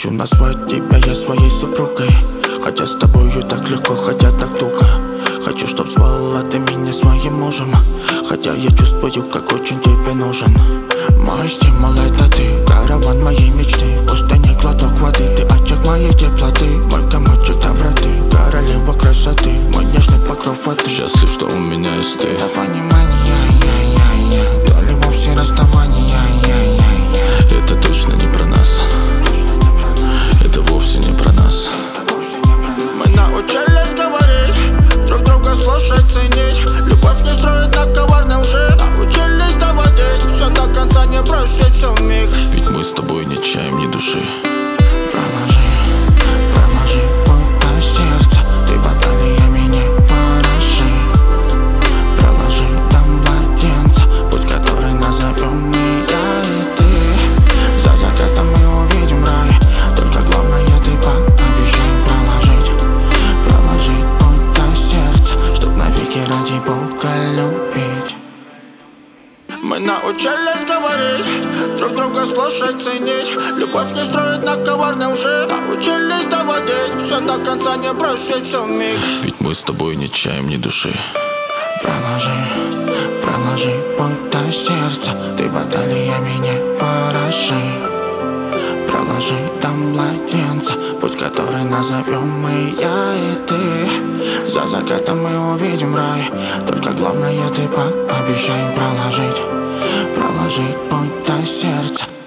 Хочу назвать тебя я своей супругой, хотя с тобою так легко, хотя так туго. Хочу, чтоб звала ты меня своим мужем, хотя я чувствую, как очень тебе нужен. Мой стимул это ты, караван моей мечты. В пустыне глоток воды, ты очаг моей теплоты. Мой комочек доброты, королева красоты, мой нежный покров воды. Счастлив, что у меня есть ты. До понимания, до любовь все расставания. Это точно не про нас, это вовсе не про нас. Мы научились говорить, друг друга слушать, ценить. Любовь не строит на коварной лжи. Научились доводить все до конца, не бросить все вмиг. Ведь мы с тобой не чаем ни души. Проложи путь до сердца, ты баталиями не поражи. Проложи там младенца, путь, который назовем и я, и ты. За закатом мы увидим рай, только главное ты пообещай проложить путь до сердца, чтоб навеки ради Бога любить. Мы научились говорить, друг друга слушать, ценить. Любовь не строит на коварной лжи. Научились доводить все до конца, не бросить все вмиг. Ведь мы с тобой не чаем ни души. Проложи путь до сердца, ты баталиями не поражи. Проложи там младенца, путь, который назовем и я, и ты. За закатом мы увидим рай, только главное ты пообещай проложить путь до сердца.